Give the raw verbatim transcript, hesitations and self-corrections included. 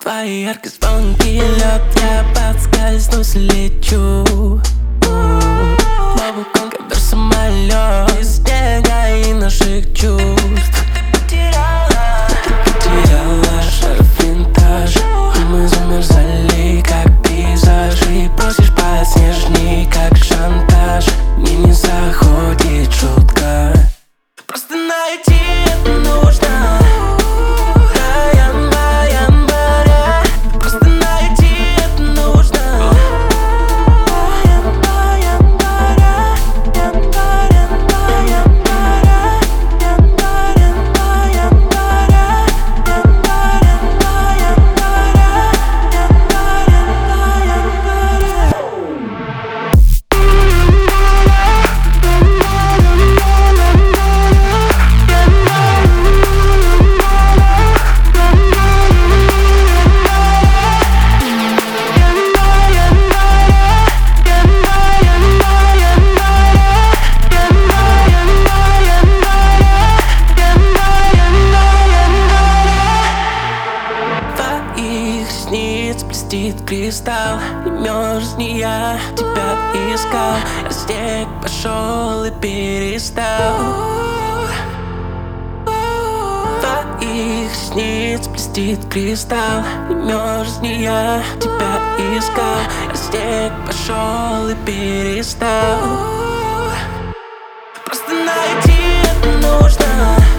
Твои яркие звонки, лед, я подскользнусь, лечу. Бабуком, как самолет из снега и наших чувств. Потеряла, потеряла шарф винтаж, и мы замерзали, как пейзажи. Просишь подснежней, как шантаж, мне не заходит шутка. Просто найти это нужно. Блестит кристалл, не мерзни, я тебя искал. А снег пошел и перестал. Твоих ресниц блестит кристалл, не мерзни, я тебя искал. А снег пошел и перестал. Просто найти это нужно.